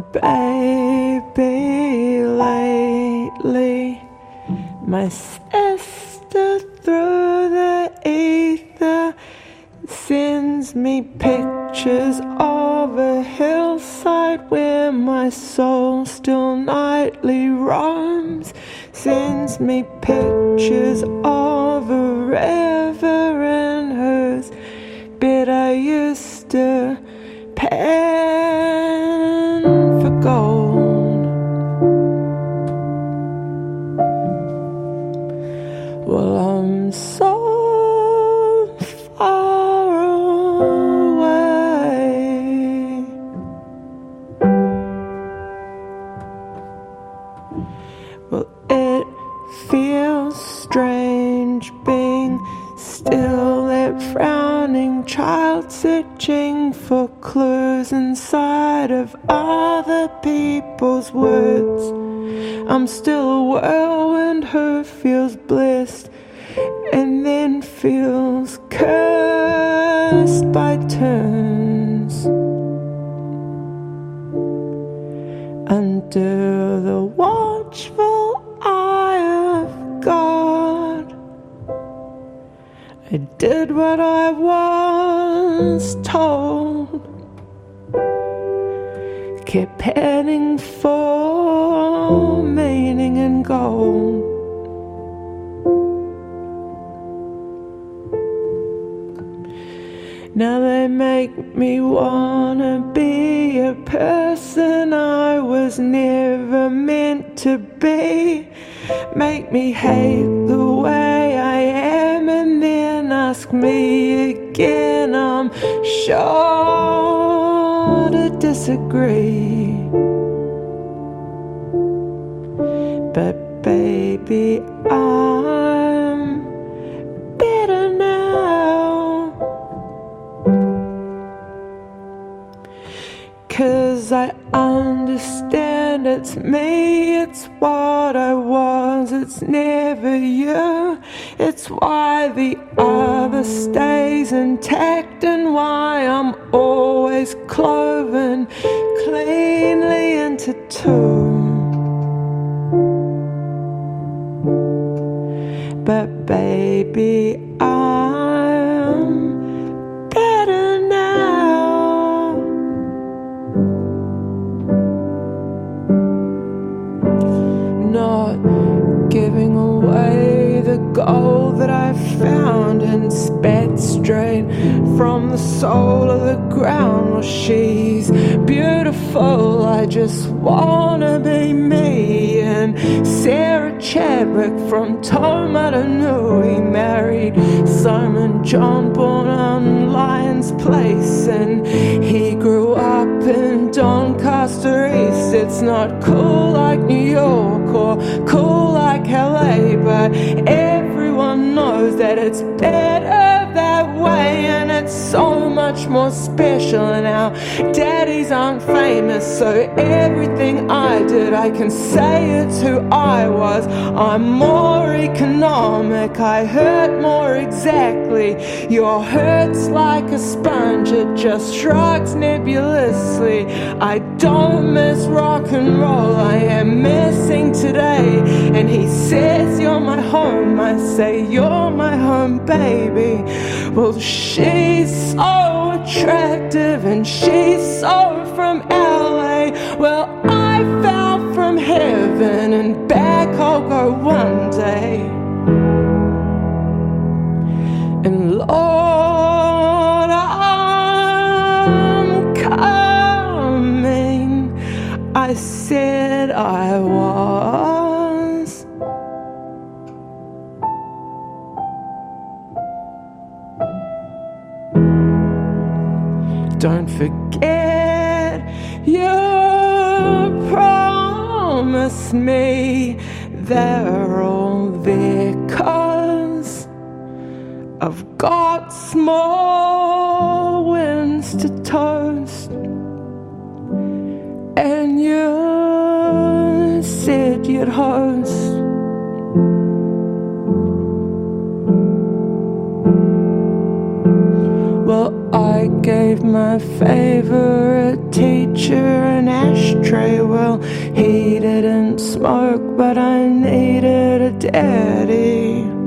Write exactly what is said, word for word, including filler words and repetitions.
baby, lately my sister through the ether sends me pictures of a hillside where my soul still nightly roams. Sends me pictures of a river and whose bed I used to pan for gold. Well, I'm so far away. Well, it feels strange being still that frowning child searching for clues inside of other people's words. I'm still a whirlwind who feels blessed and then feels cursed by turns. Under the watchful eye of God, I did what I was told. Kept heading for meaning and gold. Now they make me wanna be a person I was never meant to be. Make me hate the way I am and then ask me again. I'm sure to disagree, but baby, I'm better now. 'Cause I understand it's me, it's what I was, it's never you. It's why the other stays intact and why I'm always cloven cleanly into two. But baby, I'm better now. Not giving away the gold that I found and spat straight from the soul of the ground. Well, she's beautiful, I just wanna be me. And Sarah Chadwick from Tomato Nui married Simon John, born on Lyons Place, and he grew up in Doncaster East. It's not cool like New York or cool like L A, but everyone knows that it's better that way, and it's so much more special. And our daddies aren't famous, so everything I did, I can say it's who I was. I'm more economic, I hurt more exactly. Your hurt's like a sponge, it just shrugs nebulously. I don't miss rock and roll, I am missing today. And he says you're my home, I say you're my home, baby. Well, she's so attractive and she's so from L A. Well, I fell from heaven and back I'll go one day. And Lord, I'm coming. I said I was. Don't forget you promised me they're all there 'cause I've got small winds to toast. And you said you'd host. Well, I gave gave my favorite teacher an ashtray. Well, he didn't smoke, but I needed a daddy.